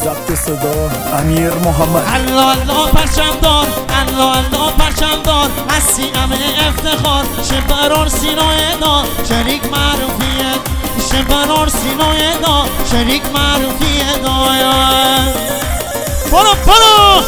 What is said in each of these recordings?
ضبط صدا امیر محمد. الله الله پرچمدار، الله الله پرچمدار، هستی همه افتخار، چه برار سینای دا شریک معروفیه، چه برار سینای دا شریک معروفیه دایا. برو برو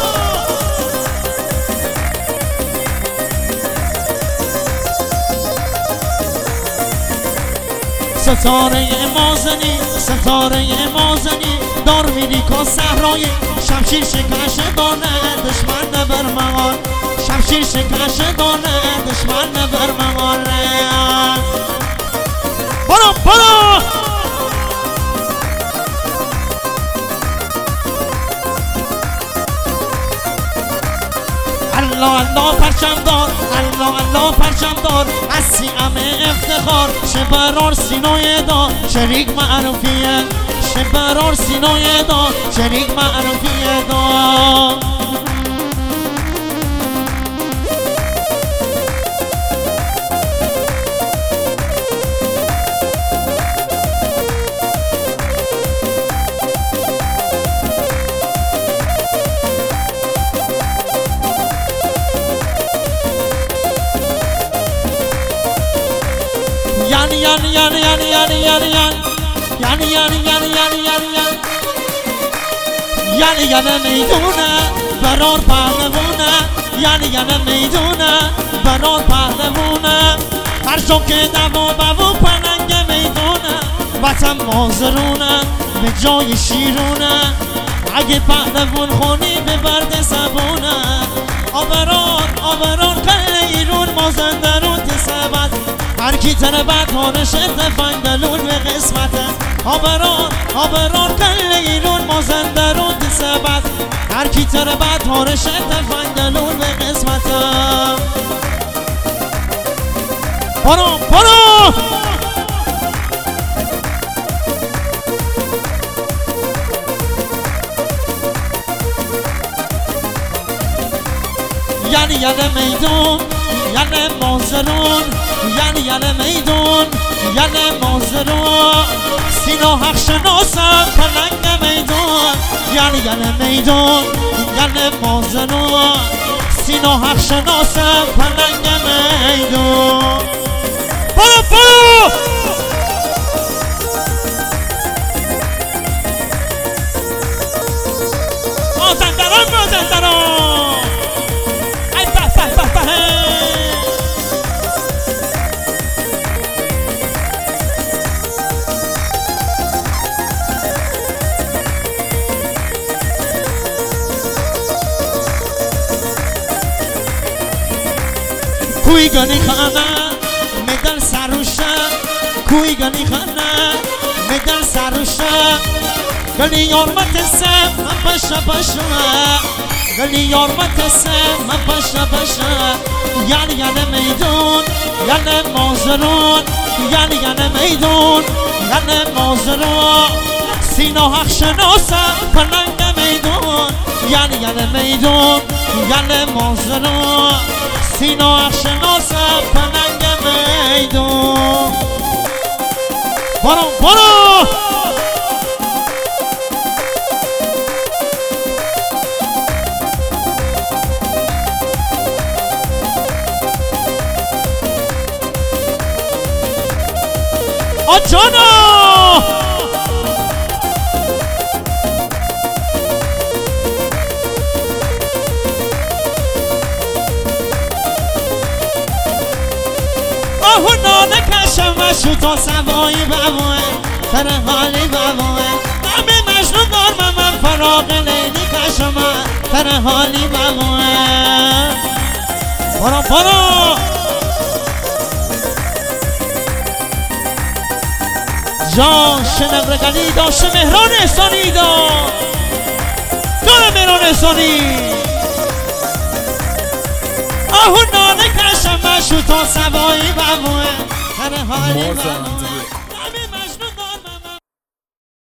ستاره مازنی، ستاره مازنی، دار میری کن صحرای شمشیر شکش دانه دشمن نبر مغان، شمشیر شکش دانه دشمن نبر مغان. برو برو الله الله پرچمدار، الله الله پرچمدار، هستی همه افتخار، چه برار سینای دا شریک معروفیه، چه برار سینای دا شریک معروفیه دا. یعنی میدونه برار پهلوونه، یعنی میدونه برار پهلوونه، هر جا که دو بابو پلنگ میدونه وطن مازرونه به جای شیرونه، اگه پهلوون خونی به برد زبونه، آبران آبران قل ایرون مازندرون تسبت، هر کی تربت هارش تفنگلون به قسمته، آبران آبران قل ایرون مازندرون تسبت، هر کی تربت هارش تفنگلون به قسمته. برو برو یعنی میدون، یعنی مازرون، یعنی میدون، یعنی مازرون، سینا حق شناسم پلنگ میدون، یعنی میدون، یعنی مازرون، سینا حق شناسم پلنگ میدون. برو برو مازندران مازندران ای به به به به. کوی گانی خانه میدل سروشه، کوی گانی خانه میدل سروشه، گلی یارمت سم من پشه پشه، گلی یارمت سم من پشه پشه، یعنی میدون، یعنی مازرون، یعنی میدون، یعنی مازرون، سینا حق شناسم پلنگ میدون، یعنی میدون، یعنی مازرون، سینا حق شناسم پلنگ میدون. برو برو آجانا آهو نانه کشم مشو تا سوایی ببوه در حالی ببوه، همه مجنون دار من فراغ لیلی کشم در حالی ببوه. برو برو جان شنبرگلی داشت مهران احسانی دا داره مهران احسانی، آهو نانه کشم مشو تا سوایی ببوه در حالی ببوه.